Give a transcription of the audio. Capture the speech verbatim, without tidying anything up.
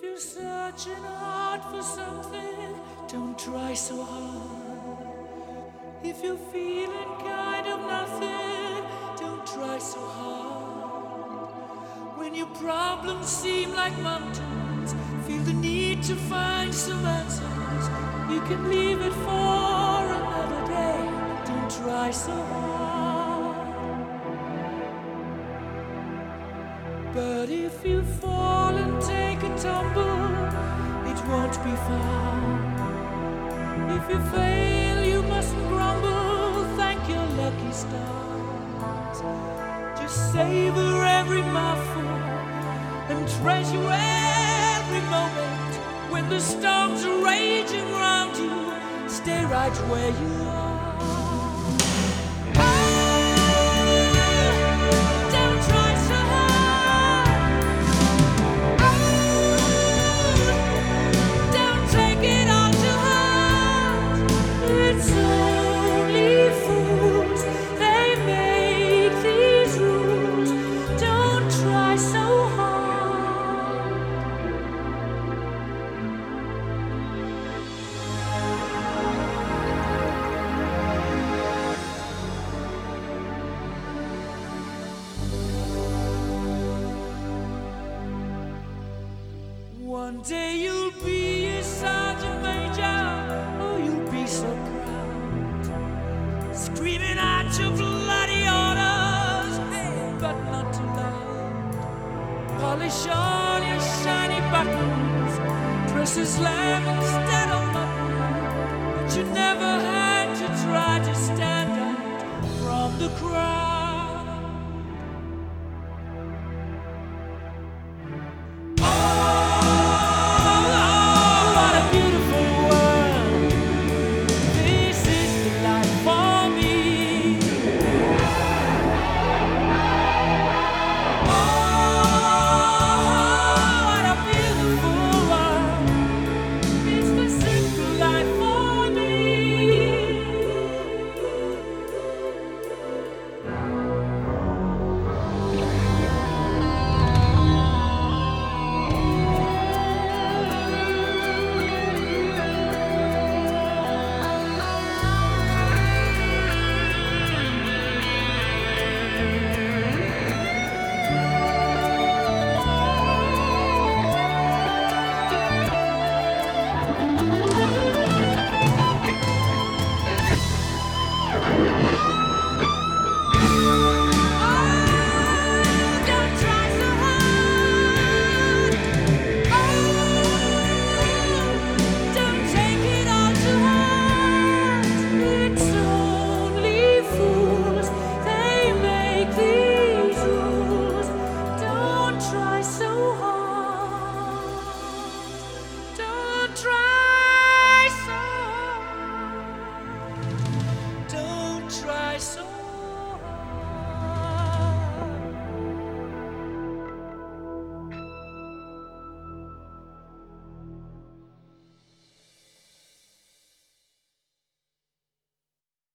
you're searching hard for something, don't try so hard. If you're feeling kind of nothing, don't try so hard. When your problems seem like mountains, feel the need to find some answers, you can leave it for another day, don't try so hard. But if you fall and take a tumble, it won't be far. If you fail, you mustn't grumble, thank your lucky stars. Just savor every mouthful and treasure every moment. When the storms are raging round you, stay right where you are. One day you'll be a sergeant major, oh, you'll be so proud, screaming out your bloody orders, hey, but not too loud. Polish all your shiny buttons, dress as lamb instead of mutton, but you never had to try to stand out from the crowd.